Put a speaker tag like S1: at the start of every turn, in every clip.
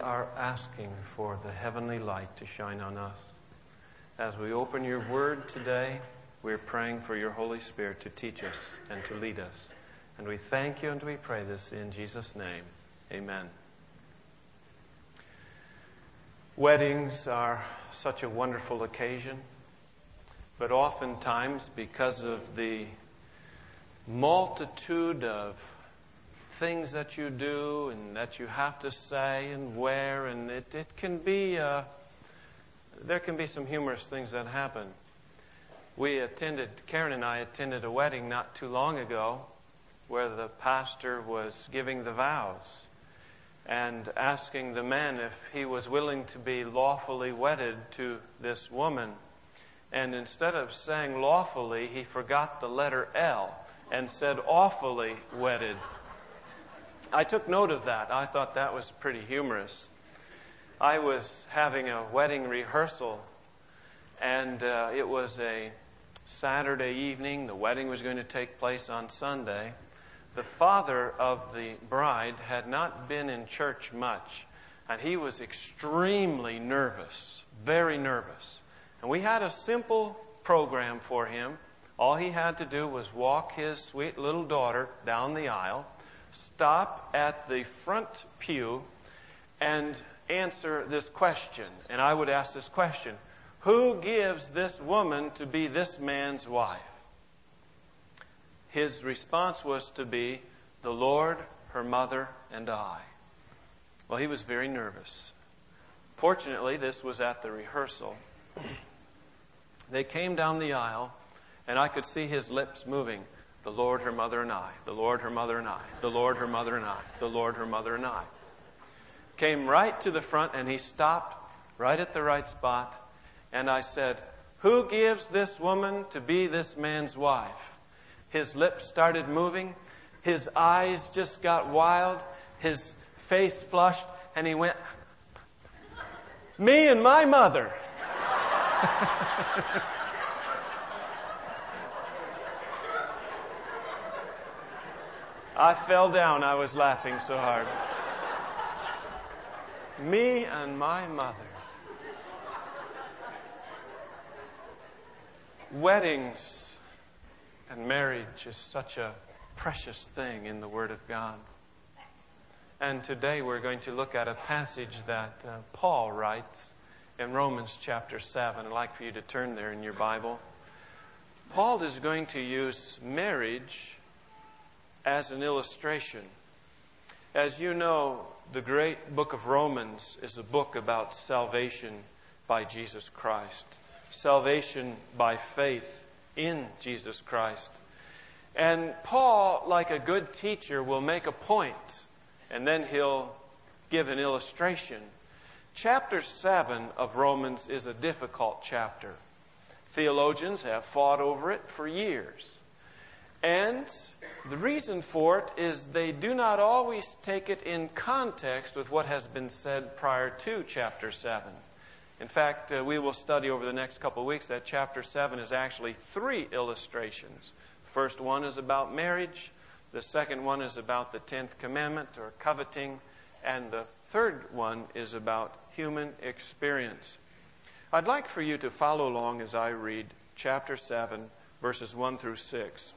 S1: are asking for the heavenly light to shine on us. As we open your word today, we're praying for your Holy Spirit to teach us and to lead us. And we thank you and we pray this in Jesus' name. Amen. Weddings are such a wonderful occasion, but oftentimes because of the multitude of things that you do and that you have to say and wear, and it can be, there can be some humorous things that happen. Karen and I attended a wedding not too long ago where the pastor was giving the vows and asking the man if he was willing to be lawfully wedded to this woman. And instead of saying lawfully, he forgot the letter L and said awfully wedded. I took note of that. I thought that was pretty humorous. I was having a wedding rehearsal, and it was a Saturday evening. The wedding was going to take place on Sunday. The father of the bride had not been in church much, and he was extremely nervous, very nervous. And we had a simple program for him. All he had to do was walk his sweet little daughter down the aisle, stop at the front pew, and answer this question. And I would ask this question: who gives this woman to be this man's wife? His response was to be, the Lord, her mother, and I. Well, he was very nervous. Fortunately, this was at the rehearsal. They came down the aisle, and I could see his lips moving. The Lord, her mother, and I. The Lord, her mother, and I. The Lord, her mother, and I. The Lord, her mother, and I. Came right to the front, and he stopped right at the right spot. And I said, who gives this woman to be this man's wife? His lips started moving. His eyes just got wild. His face flushed. And he went, me and my mother. I fell down. I was laughing so hard. Me and my mother. Weddings and marriage is such a precious thing in the Word of God. And today we're going to look at a passage that Paul writes in Romans chapter 7. I'd like for you to turn there in your Bible. Paul is going to use marriage as an illustration. As you know, the great book of Romans is a book about salvation by Jesus Christ. Salvation by faith in Jesus Christ. And Paul, like a good teacher, will make a point, and then he'll give an illustration. Chapter 7 of Romans is a difficult chapter. Theologians have fought over it for years. And the reason for it is they do not always take it in context with what has been said prior to chapter 7. In fact, we will study over the next couple of weeks that chapter 7 is actually 3 illustrations. The first one is about marriage. The second one is about the 10th commandment, or coveting. And the third one is about human experience. I'd like for you to follow along as I read chapter 7, verses 1 through 6.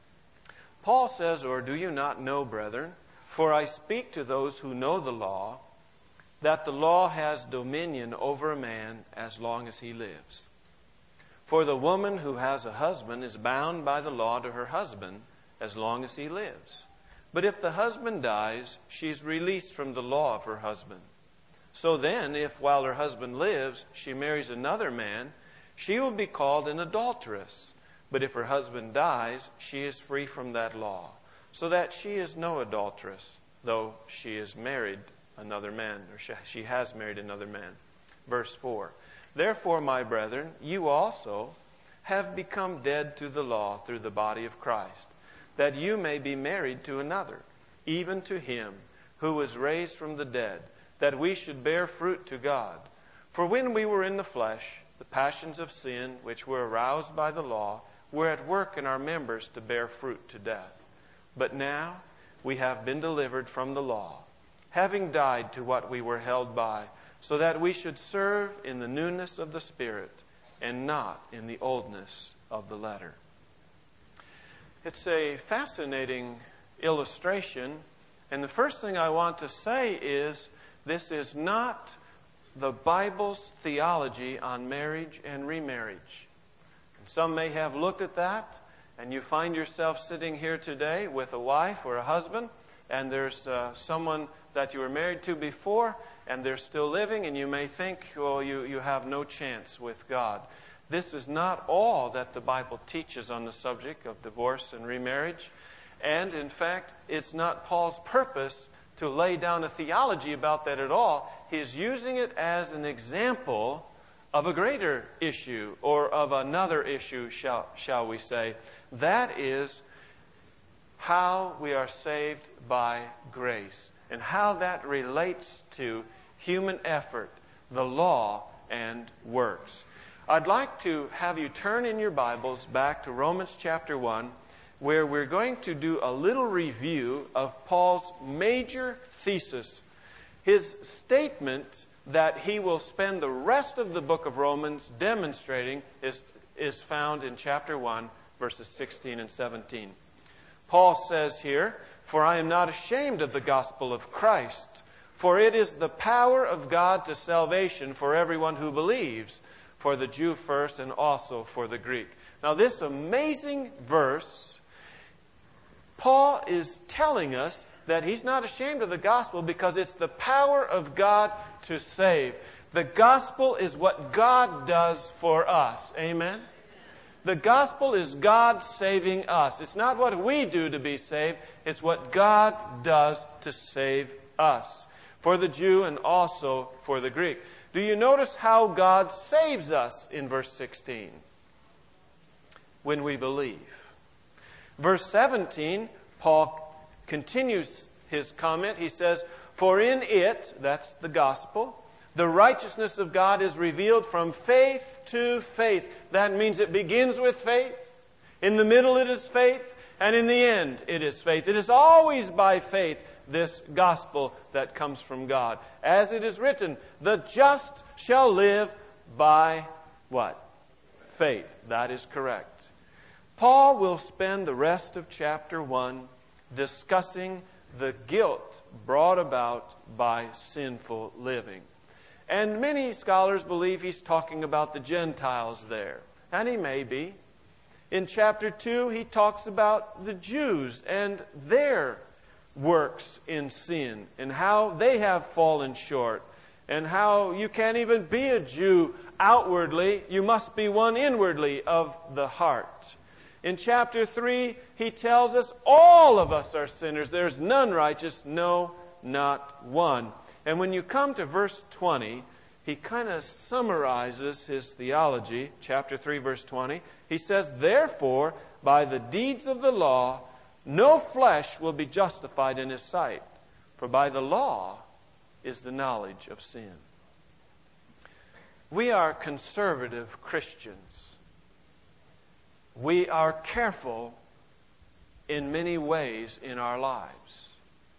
S1: Paul says, or do you not know, brethren, for I speak to those who know the law, that the law has dominion over a man as long as he lives. For the woman who has a husband is bound by the law to her husband as long as he lives. But if the husband dies, she is released from the law of her husband. So then, if while her husband lives, she marries another man, she will be called an adulteress. But if her husband dies, she is free from that law, so that she is no adulteress, though she is married another man, or she has married another man. Verse 4. Therefore, my brethren, you also have become dead to the law through the body of Christ, that you may be married to another, even to him who was raised from the dead, that we should bear fruit to God. For when we were in the flesh, the passions of sin, which were aroused by the law, were at work in our members to bear fruit to death. But now we have been delivered from the law, having died to what we were held by, so that we should serve in the newness of the Spirit and not in the oldness of the letter. It's a fascinating illustration, and the first thing I want to say is this is not the Bible's theology on marriage and remarriage. And some may have looked at that, and you find yourself sitting here today with a wife or a husband, and there's someone that you were married to before, and they're still living, and you may think, well, you have no chance with God. This is not all that the Bible teaches on the subject of divorce and remarriage. And, in fact, it's not Paul's purpose to lay down a theology about that at all. He's using it as an example of a greater issue, or of another issue, shall we say. That is how we are saved by grace, and how that relates to human effort, the law, and works. I'd like to have you turn in your Bibles back to Romans chapter 1, where we're going to do a little review of Paul's major thesis. His statement that he will spend the rest of the book of Romans demonstrating is found in chapter 1, verses 16 and 17. Paul says here, "For I am not ashamed of the gospel of Christ, for it is the power of God to salvation for everyone who believes, for the Jew first and also for the Greek." Now, this amazing verse, Paul is telling us that he's not ashamed of the gospel because it's the power of God to save. The gospel is what God does for us. Amen? The gospel is God saving us. It's not what we do to be saved. It's what God does to save us. For the Jew and also for the Greek. Do you notice how God saves us in verse 16? When we believe. Verse 17, Paul continues his comment. He says, "For in it," that's the gospel, "the righteousness of God is revealed from faith to faith." That means it begins with faith. In the middle it is faith. And in the end it is faith. It is always by faith, this gospel that comes from God. As it is written, "The just shall live by" what? Faith. That is correct. Paul will spend the rest of chapter 1 discussing the guilt brought about by sinful living. And many scholars believe he's talking about the Gentiles there. And he may be. In chapter 2, he talks about the Jews and their works in sin, and how they have fallen short, and how you can't even be a Jew outwardly. You must be one inwardly of the heart. In chapter 3, he tells us all of us are sinners. There's none righteous, no, not one. And when you come to verse 20, he kind of summarizes his theology. Chapter 3, verse 20. He says, "Therefore, by the deeds of the law, no flesh will be justified in his sight. For by the law is the knowledge of sin." We are conservative Christians. We are careful in many ways in our lives.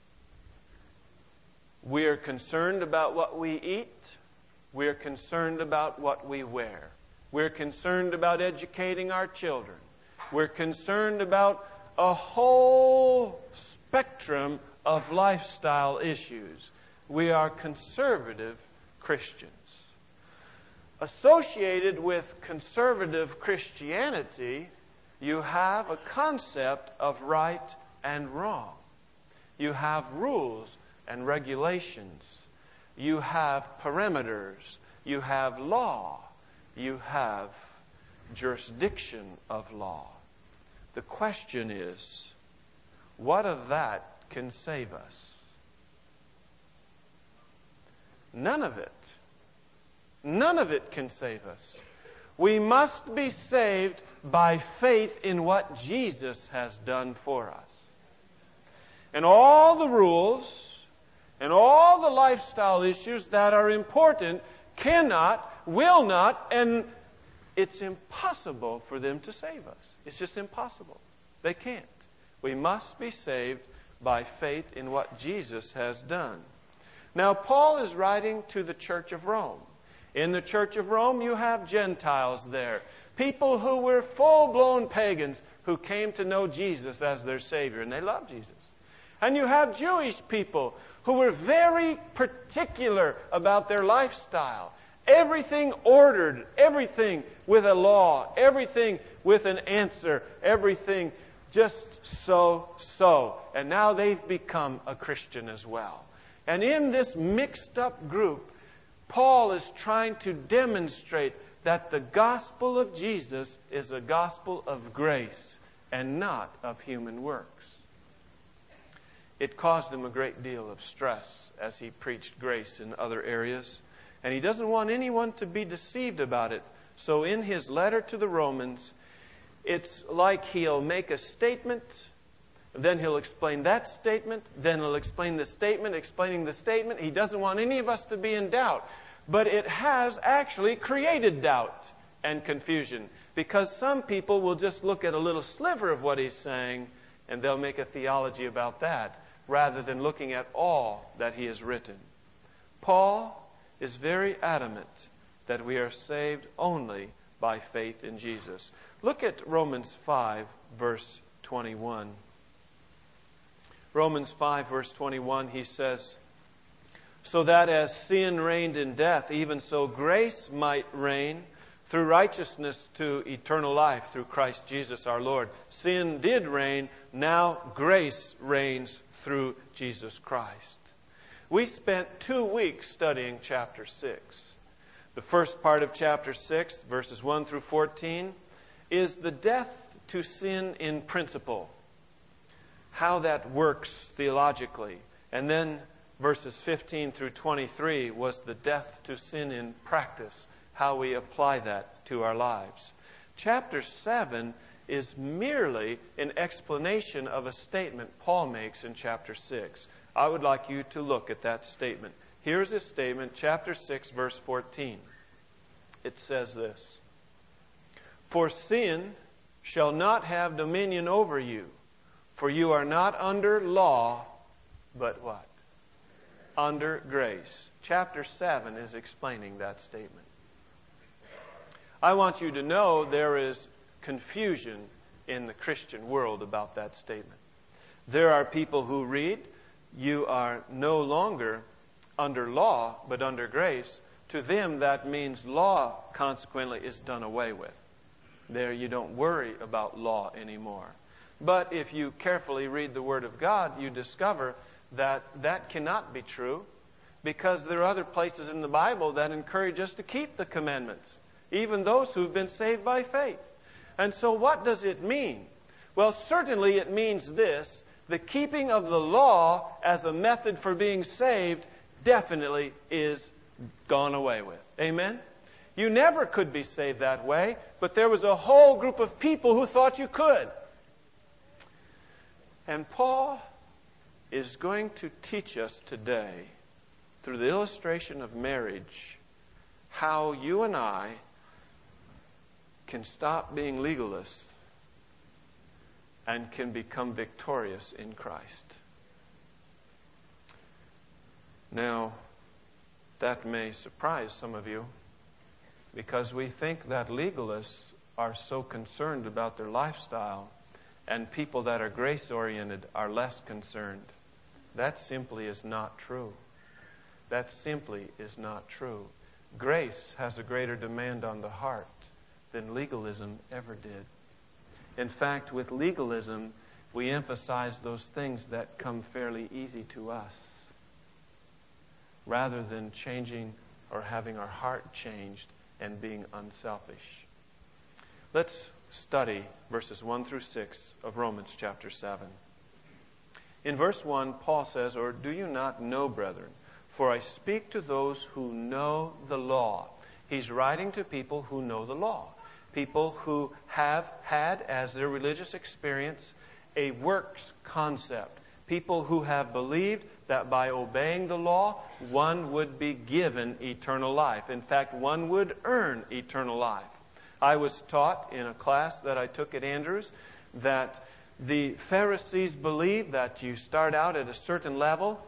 S1: We are concerned about what we eat. We are concerned about what we wear. We're concerned about educating our children. We're concerned about a whole spectrum of lifestyle issues. We are conservative Christians. Associated with conservative Christianity, you have a concept of right and wrong. You have rules and regulations. You have parameters. You have law. You have jurisdiction of law. The question is, what of that can save us? None of it. None of it can save us. We must be saved by faith in what Jesus has done for us. And all the rules and all the lifestyle issues that are important cannot, will not, and it's impossible for them to save us. It's just impossible. They can't. We must be saved by faith in what Jesus has done. Now, Paul is writing to the church of Rome. In the church of Rome, you have Gentiles there. People who were full-blown pagans who came to know Jesus as their Savior, and they loved Jesus. And you have Jewish people who were very particular about their lifestyle. Everything ordered, everything with a law, everything with an answer, everything just so. And now they've become a Christian as well. And in this mixed up group, Paul is trying to demonstrate that the gospel of Jesus is a gospel of grace and not of human works. It caused him a great deal of stress as he preached grace in other areas. And he doesn't want anyone to be deceived about it. So in his letter to the Romans, it's like he'll make a statement, then he'll explain that statement, then he'll explain the statement, explaining the statement. He doesn't want any of us to be in doubt. But it has actually created doubt and confusion, because some people will just look at a little sliver of what he's saying and they'll make a theology about that rather than looking at all that he has written. Paul is very adamant that we are saved only by faith in Jesus. Look at Romans 5, verse 21. Romans 5, verse 21, he says, "So that as sin reigned in death, even so grace might reign through righteousness to eternal life through Christ Jesus our Lord." Sin did reign, now grace reigns through Jesus Christ. We spent 2 weeks studying chapter 6. The first part of chapter 6, verses 1 through 14, is the death to sin in principle, how that works theologically. And then verses 15 through 23 was the death to sin in practice, how we apply that to our lives. Chapter 7 is merely an explanation of a statement Paul makes in chapter 6. I would like you to look at that statement. Here's his statement, chapter 6, verse 14. It says this, "For sin shall not have dominion over you, for you are not under law, but" what? Under grace. Chapter 7 is explaining that statement. I want you to know there is confusion in the Christian world about that statement. There are people who read, "You are no longer under law, but under grace." To them, that means law, consequently, is done away with. There, you don't worry about law anymore. But if you carefully read the Word of God, you discover that that cannot be true, because there are other places in the Bible that encourage us to keep the commandments, even those who've been saved by faith. And so what does it mean? Well, certainly it means this: the keeping of the law as a method for being saved definitely is gone away with. Amen? You never could be saved that way, but there was a whole group of people who thought you could. And Paul is going to teach us today, through the illustration of marriage, how you and I can stop being legalists and can become victorious in Christ. Now, that may surprise some of you, because we think that legalists are so concerned about their lifestyle and people that are grace-oriented are less concerned. That simply is not true. That simply is not true. Grace has a greater demand on the heart than legalism ever did. In fact, with legalism, we emphasize those things that come fairly easy to us, rather than changing or having our heart changed and being unselfish. Let's study verses 1 through 6 of Romans chapter 7. In verse 1, Paul says, "Or do you not know, brethren, for I speak to those who know the law." He's writing to people who know the law, people who have had as their religious experience a works concept, people who have believed that by obeying the law, one would be given eternal life. In fact, one would earn eternal life. I was taught in a class that I took at Andrews that the Pharisees believed that you start out at a certain level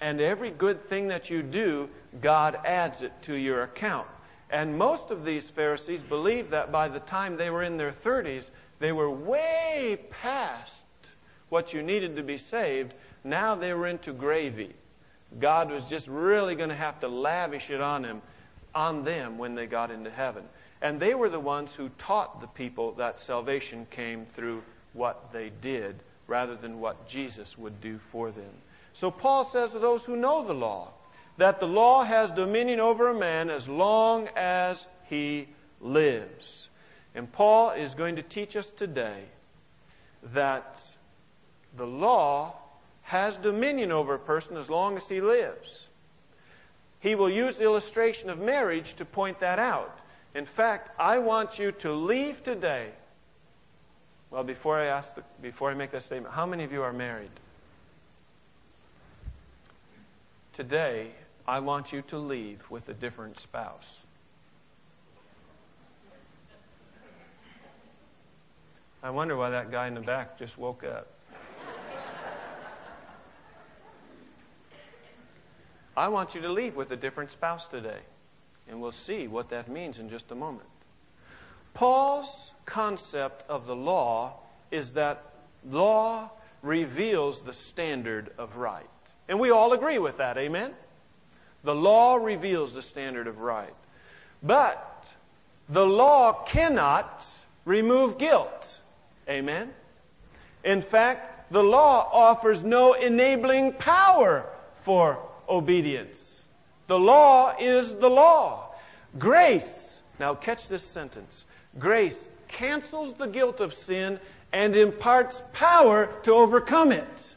S1: And every good thing that you do, God adds it to your account. And most of these Pharisees believed that by the time they were in their 30s, they were way past what you needed to be saved. Now they were into gravy. God was just really going to have to lavish it on them when they got into heaven. And they were the ones who taught the people that salvation came through what they did rather than what Jesus would do for them. So Paul says to those who know the law, that the law has dominion over a man as long as he lives. And Paul is going to teach us today that the law has dominion over a person as long as he lives. He will use the illustration of marriage to point that out. In fact, I want you to leave today. Well, before I make that statement, how many of you are married? Today, I want you to leave with a different spouse. I wonder why that guy in the back just woke up. I want you to leave with a different spouse today. And we'll see what that means in just a moment. Paul's concept of the law is that law reveals the standard of right. And we all agree with that, amen? The law reveals the standard of right. But the law cannot remove guilt, amen? In fact, the law offers no enabling power for obedience. The law is the law. Grace, now catch this sentence. Grace cancels the guilt of sin and imparts power to overcome it.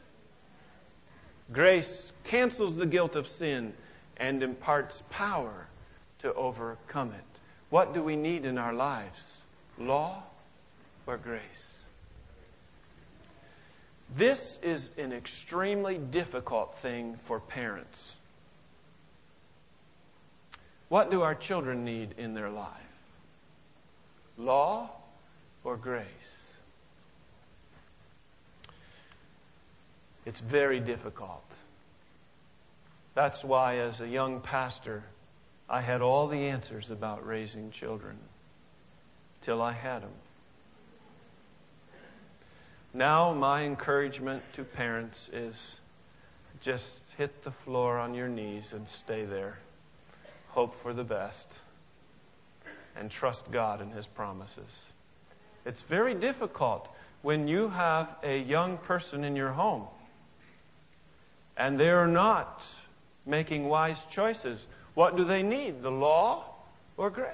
S1: Grace cancels the guilt of sin and imparts power to overcome it. What do we need in our lives? Law or grace? This is an extremely difficult thing for parents. What do our children need in their life? Law or grace? It's very difficult. That's why, as a young pastor, I had all the answers about raising children till I had them. Now, my encouragement to parents is just hit the floor on your knees and stay there. Hope for the best. And trust God and His promises. It's very difficult when you have a young person in your home and they're not making wise choices. What do they need? The law or grace?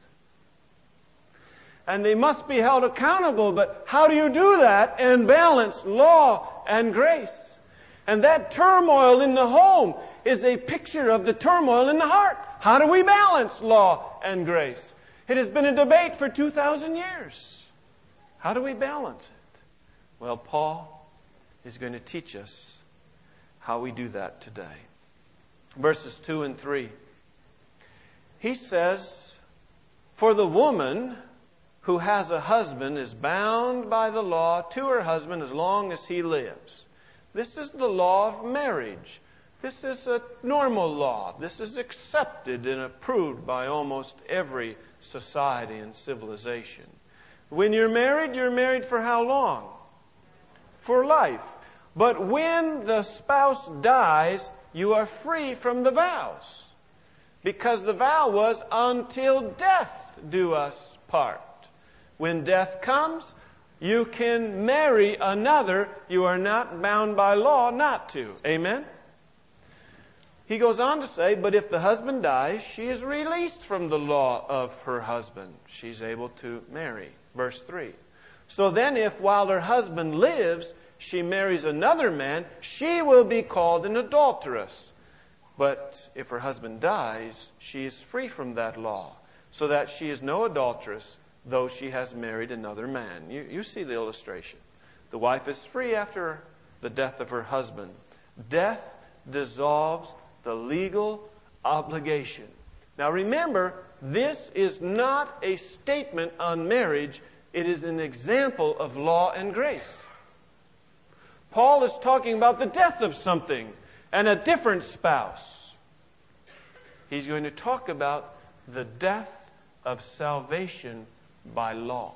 S1: And they must be held accountable, but how do you do that and balance law and grace? And that turmoil in the home is a picture of the turmoil in the heart. How do we balance law and grace? It has been a debate for 2,000 years. How do we balance it? Well, Paul is going to teach us how we do that today. Verses 2 and 3. He says, "For the woman who has a husband is bound by the law to her husband as long as he lives." This is the law of marriage. This is a normal law. This is accepted and approved by almost every society and civilization. When you're married for how long? For life. But when the spouse dies, you are free from the vows. Because the vow was, until death do us part. When death comes, you can marry another. You are not bound by law not to. Amen? He goes on to say, but if the husband dies, she is released from the law of her husband. She's able to marry. Verse 3. So then if while her husband lives, she marries another man, she will be called an adulteress. But if her husband dies, she is free from that law, so that she is no adulteress, though she has married another man. You see the illustration. The wife is free after the death of her husband. Death dissolves the legal obligation. Now remember, this is not a statement on marriage. It is an example of law and grace. Paul is talking about the death of something. and a different spouse. He's going to talk about the death of salvation by law.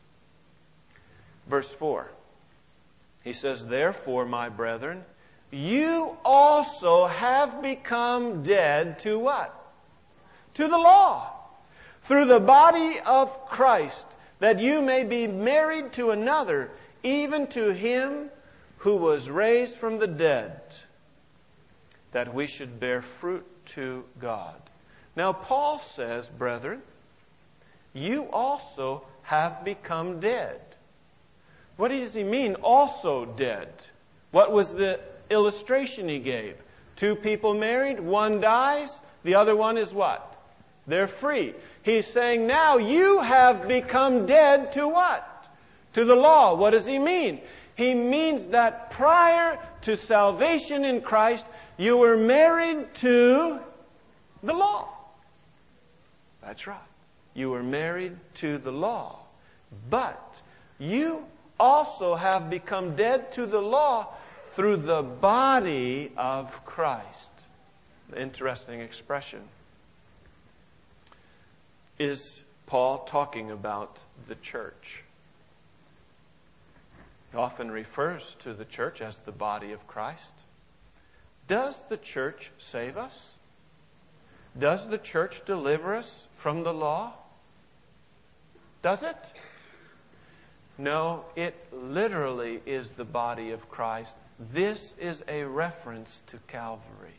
S1: Verse 4. He says, "Therefore, my brethren, you also have become dead to what? To the law, through the body of Christ, that you may be married to another, even to Him who was raised from the dead, that we should bear fruit to God." Now, Paul says, brethren, you also have become dead. What does he mean, also dead? What was the illustration he gave? Two people married, one dies, the other one is what? They're free. He's saying now you have become dead to what? To the law. What does he mean? He means that prior to salvation in Christ, you were married to the law. That's right. You were married to the law. But you also have become dead to the law through the body of Christ. Interesting expression. Is Paul talking about the church? He often refers to the church as the body of Christ. Does the church save us? Does the church deliver us from the law? Does it? No, it literally is the body of Christ. This is a reference to Calvary.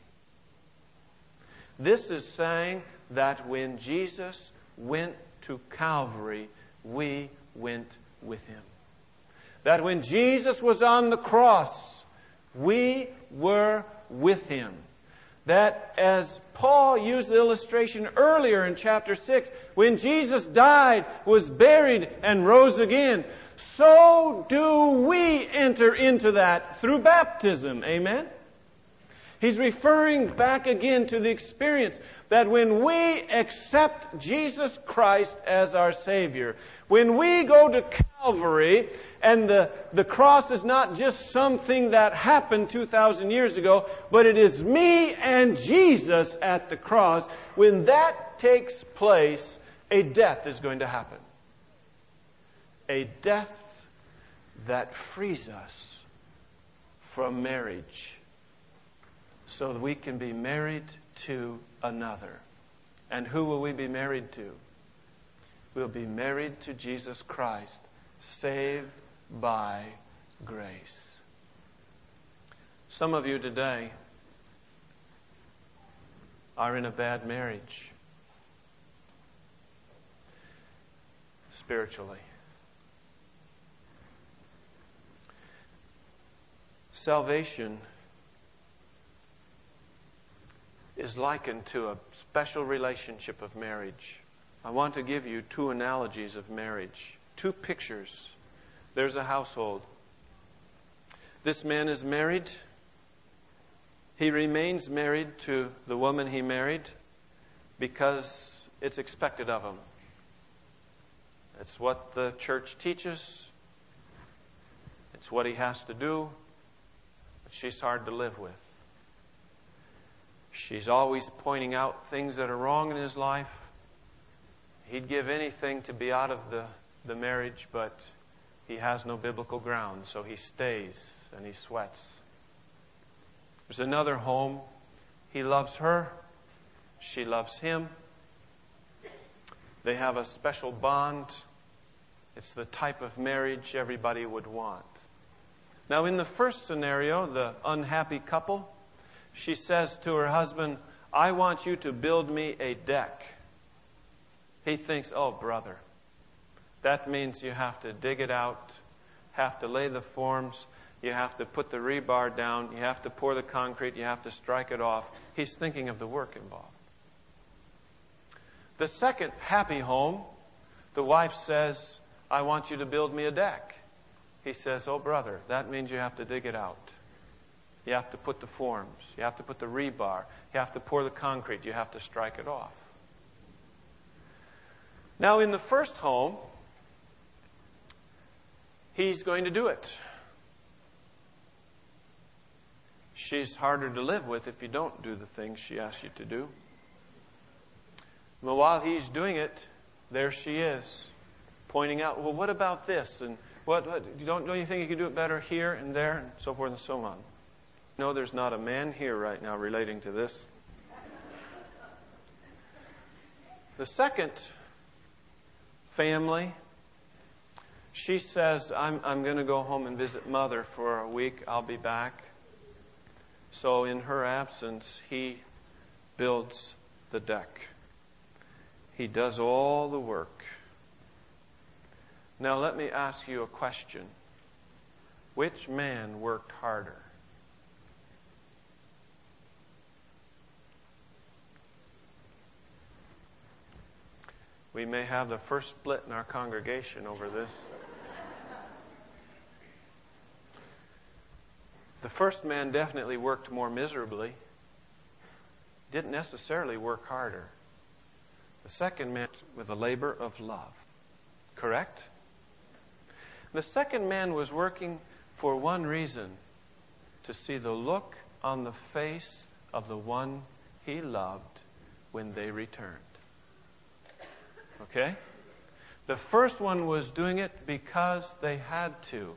S1: This is saying that when Jesus went to Calvary, we went with Him. That when Jesus was on the cross, we were with Him. That as Paul used the illustration earlier in chapter 6, when Jesus died, was buried, and rose again, so do we enter into that through baptism. Amen? He's referring back again to the experience that when we accept Jesus Christ as our Savior, when we go to Calvary, and the cross is not just something that happened 2,000 years ago, but it is me and Jesus at the cross. When that takes place, a death is going to happen. A death that frees us from marriage so that we can be married to another. And who will we be married to? We'll be married to Jesus Christ, saved by grace. Some of you today are in a bad marriage spiritually. Salvation is likened to a special relationship of marriage. I want to give you two analogies of marriage, two pictures. There's a household. This man is married. He remains married to the woman he married because it's expected of him. It's what the church teaches. It's what he has to do. But she's hard to live with. She's always pointing out things that are wrong in his life. He'd give anything to be out of the marriage, but he has no biblical ground, so he stays and he sweats. There's another home. He loves her. She loves him. They have a special bond. It's the type of marriage everybody would want. Now, in the first scenario, the unhappy couple, she says to her husband, "I want you to build me a deck." He thinks, "Oh, brother, that means you have to dig it out, have to lay the forms, you have to put the rebar down, you have to pour the concrete, you have to strike it off." He's thinking of the work involved. The second happy home, the wife says, "I want you to build me a deck." He says, "Oh, brother, that means you have to dig it out. You have to put the forms. You have to put the rebar. You have to pour the concrete. You have to strike it off." Now, in the first home, he's going to do it. she's harder to live with if you don't do the things she asks you to do. But while he's doing it, there she is, pointing out, well, what about this? And what don't you think you could do it better here and there, and so forth and so on? No, there's not a man here right now relating to this. The second family, she says, I'm going to go home and visit Mother for a week. I'll be back. So in her absence, he builds the deck. He does all the work. Now let me ask you a question. Which man worked harder? We may have the first split in our congregation over this. The first man definitely worked more miserably. Didn't necessarily work harder. The second man with a labor of love. Correct? The second man was working for one reason: to see the look on the face of the one he loved when they returned. Okay? The first one was doing it because they had to.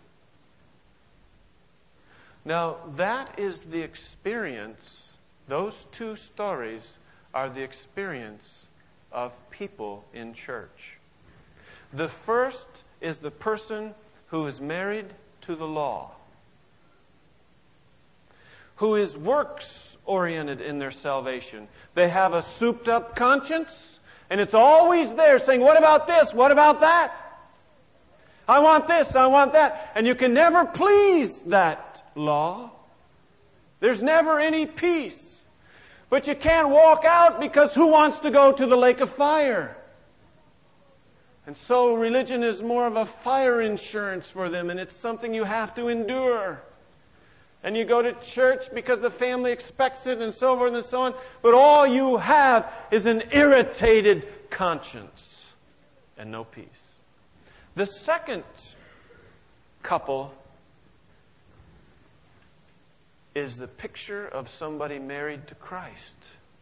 S1: Now, that is the experience. Those two stories are the experience of people in church. The first is the person who is married to the law, who is works-oriented in their salvation. They have a souped-up conscience, and it's always there saying, what about this? What about that? I want this, I want that. And you can never please that law. There's never any peace. But you can't walk out because who wants to go to the lake of fire? And so religion is more of a fire insurance for them, and it's something you have to endure. And you go to church because the family expects it and so forth and so on. But all you have is an irritated conscience and no peace. The second couple is the picture of somebody married to Christ.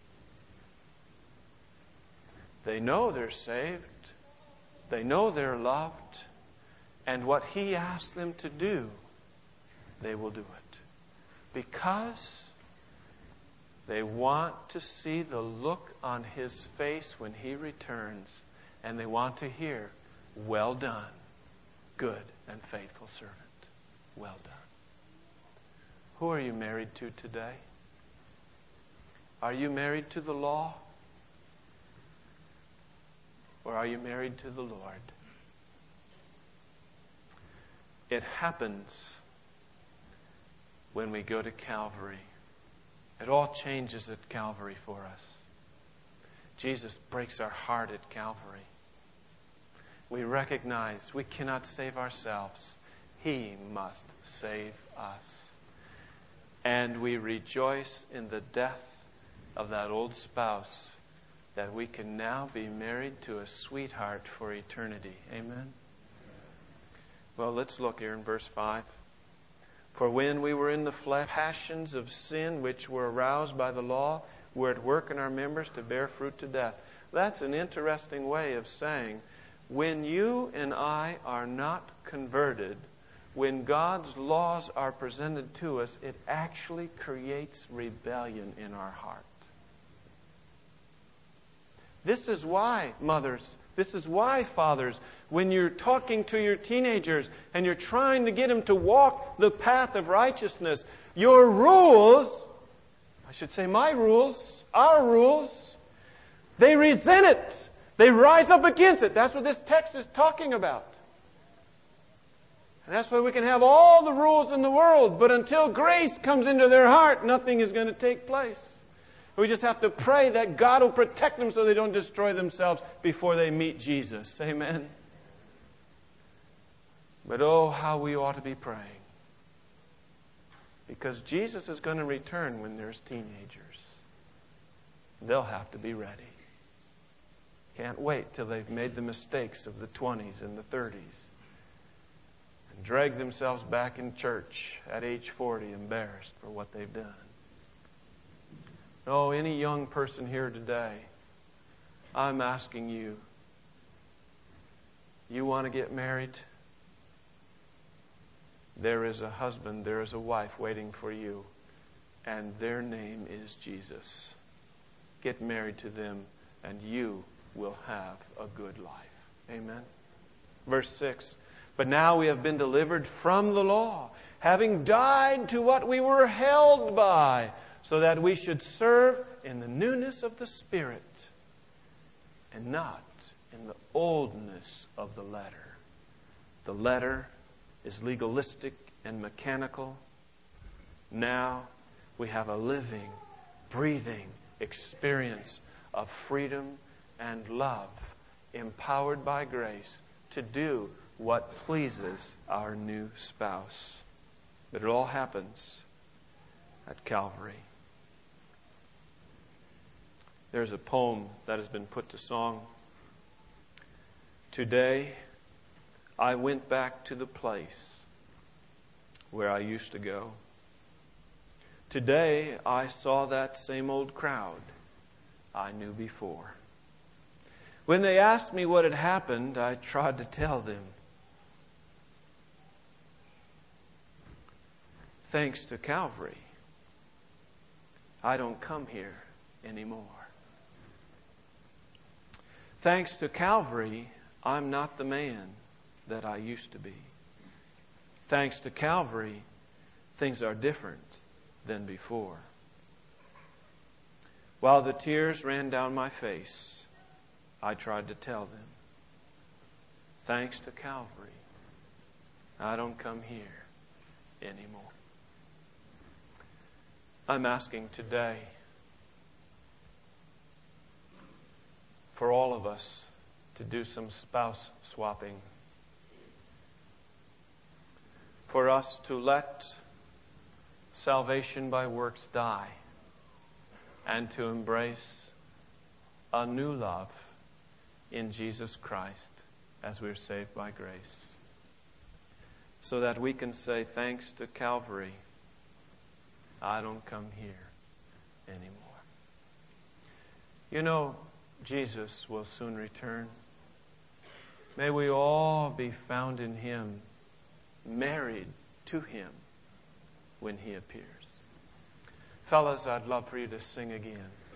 S1: They know they're saved. They know they're loved. And what He asks them to do, they will do it. Because they want to see the look on His face when He returns. And they want to hear, well done, good and faithful servant. Well done. Who are you married to today? Are you married to the law? Or are you married to the Lord? It happens when we go to Calvary. It all changes at Calvary for us. Jesus breaks our heart at Calvary. We recognize we cannot save ourselves. He must save us. And we rejoice in the death of that old spouse, that we can now be married to a sweetheart for eternity. Amen? Well, let's look here in verse 5. For when we were in the flesh, passions of sin which were aroused by the law were at work in our members to bear fruit to death. That's an interesting way of saying, when you and I are not converted, when God's laws are presented to us, it actually creates rebellion in our heart. This is why, mothers, this is why, fathers, when you're talking to your teenagers and you're trying to get them to walk the path of righteousness, your rules, I should say my rules, our rules, they resent it. They rise up against it. That's what this text is talking about. And that's why we can have all the rules in the world, but until grace comes into their heart, nothing is going to take place. We just have to pray that God will protect them so they don't destroy themselves before they meet Jesus. Amen. But oh, how we ought to be praying. Because Jesus is going to return when there's teenagers. They'll have to be ready. Can't wait till they've made the mistakes of the 20s and the 30s. drag themselves back in church at age 40 embarrassed for what they've done. Oh, any young person here today, I'm asking you, you want to get married? There is a husband, there is a wife waiting for you, and their name is Jesus. Get married to them, and you will have a good life. Amen. Verse 6. But now we have been delivered from the law, having died to what we were held by, so that we should serve in the newness of the Spirit, and not in the oldness of the letter. The letter is legalistic and mechanical. Now we have a living, breathing experience of freedom and love, empowered by grace to do what pleases our new spouse. But it all happens at Calvary. There's a poem that has been put to song. Today, I went back to the place where I used to go. Today, I saw that same old crowd I knew before. When they asked me what had happened, I tried to tell them. Thanks to Calvary, I don't come here anymore. Thanks to Calvary, I'm not the man that I used to be. Thanks to Calvary, things are different than before. While the tears ran down my face, I tried to tell them, thanks to Calvary, I don't come here anymore. I'm asking today for all of us to do some spouse swapping. For us to let salvation by works die and to embrace a new love in Jesus Christ as we're saved by grace. So that we can say, thanks to Calvary, I don't come here anymore. You know, Jesus will soon return. May we all be found in Him, married to Him when He appears. Fellas, I'd love for you to sing again.